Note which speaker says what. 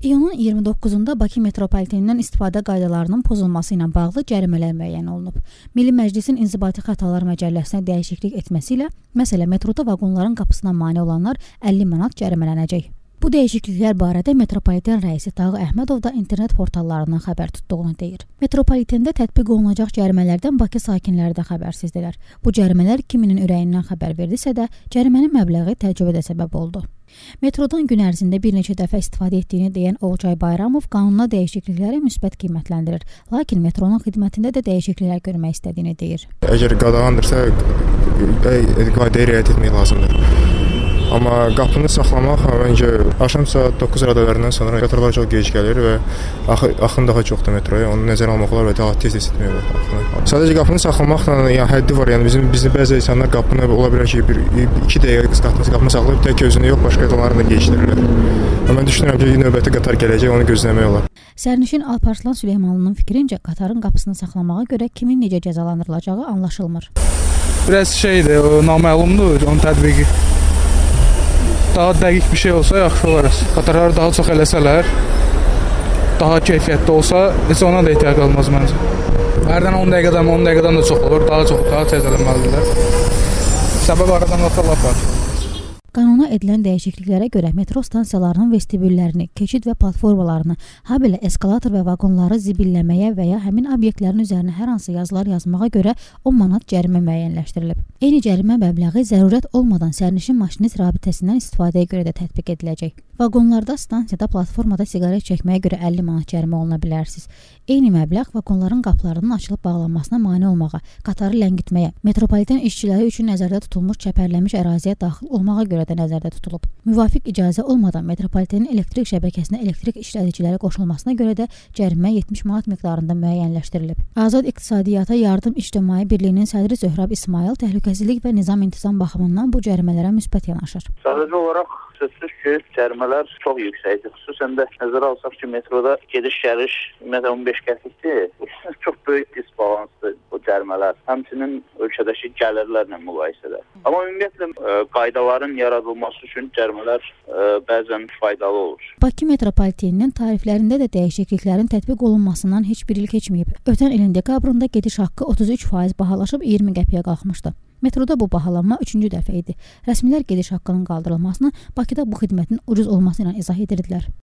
Speaker 1: İyunun 29-da Bakı metropolitenindən istifadə qaydalarının pozulması ilə bağlı cərimələr müəyyən olunub. Milli Məclisin İnzibati Xətalar Məcəlləsinə dəyişiklik etməsi ilə, məsələn, metroda vaqonların qapısına mane olanlar 50 manat cərimələnəcək. Bu dəyişikliklər barədə metropoliten rəisi Tağı Əhmədov da internet portallarından xəbər tutduğunu deyir. Metropolitende tətbiq olunacaq cərimələrdən Bakı sakinləri də xəbərsizdilər. Bu cərimələr kiminin ürəyindən xəbər verdisə də, cərimənin məbləği təəccübə səbəb oldu. Metrodan gün ərzində bir neçə dəfə istifadə etdiyini deyən Olcay Bayramov qanuna dəyişiklikləri müsbət qiymətləndirir. Lakin metronun xidmətində də dəyişikliklər görmək istədiyini deyir.
Speaker 2: Əgər qadağandırsa, qaydaya riayət etmək lazımdır. Amma qapını saxlamaq, məncə, axşam saat 9 radələrdən sonra qatarlar çox gec gəlir və axın daha çoxdur metroya. Onu nəzərə almaq olar və daha tez etmək olar. Sadəcə qapını saxlamaqla həddi var. Yəni bizim bəzi insanlar qapını ola bilər ki, 2 dəqiqə qapını saxlayıb tək özünü yox, başqa qatarları da keçdirirlər. Mən düşünürəm ki, növbəti qatar gələcək, onu gözləmək olar.
Speaker 1: Sərnişin Alparslan Süleymanlının fikrincə, qatarın qapısını saxlamağa görə kimin necə cəzalandırılacağı anlaşılmır.
Speaker 3: Biraz şeydir, o naməlumdur, onun tətbiqi. Daha dəqiq bir şey olsa yaxşı olar. Qatarları daha çox eləsələr, daha keyfiyyətli olsa, heç ona da ehtiyac qalmaz məncə. Hərdən 10 dəqiqədən da çox olur, daha tez eləməlidirlər. Səbəb aradan qatarlar var.
Speaker 1: Qanuna edilən dəyişikliklərə görə metro stansiyalarının vestibüllərini, keçid və platformalarını, habelə eskalator və vaqonları zibilləməyə və ya həmin obyektlərin üzərinə hər hansı yazılar yazmağa görə 10 manat cərimə müəyyənləşdirilib. Eyni cərimə məbləği zərurət olmadan sərnişin maşinist rabitəsindən istifadəyə görə də tətbiq ediləcək. Vaqonlarda, stansiyada, platformada siqaret çəkməyə görə 50 manat cərimə oluna bilərsiniz. Eyni məbləğ vaqonların qapılarının açılıb bağlanmasına mane olmağa, qatarı ləngitməyə, metropoliten işçiləri üçün nəzərdə tutulmuş çəpərlənmiş əraziyə daxil olmağa görə də nəzərdə tutulub. Müvafiq icazə olmadan metropolitenin elektrik şəbəkəsinə elektrik işlədiciləri qoşulmasına görə də cərimə 70 manat miqdarında müəyyənləşdirilib. Azad İqtisadiyyata Yardım İctimai Birliyinin sədri Zöhrab İsmayıl təhlükəsizlik və nizam-intizam baxımından bu cərimələrə müsbət yanaşır.
Speaker 4: Sadəcə olaraq sözsüz ki, cərimələr çox yüksəkdir. Xüsusən də nəzərə alsaq ki, metroda gediş-gəliş 15 qəpikdir. Çox böyük disbalansdır bu cərimələr. Həmçinin ölkədəki gəlirlərlə müqayisədə. Amma ümumiyyətlə qaydaların yaradılması üçün cərimələr bəzən faydalı olur.
Speaker 1: Bakı metropoliteninin tariflərində də dəyişikliklərin tətbiq olunmasından heç bir il keçməyib. Ötən ilin dekabrında gediş haqqı 33% bahalaşıb 20 qəpiyə qalxmışdı. Metroda bu bahalanma 3-cü dəfə idi. Rəsmilər gediş haqqının qaldırılmasını Bakıda bu xidmətin ucuz olması ilə izah edirdilər.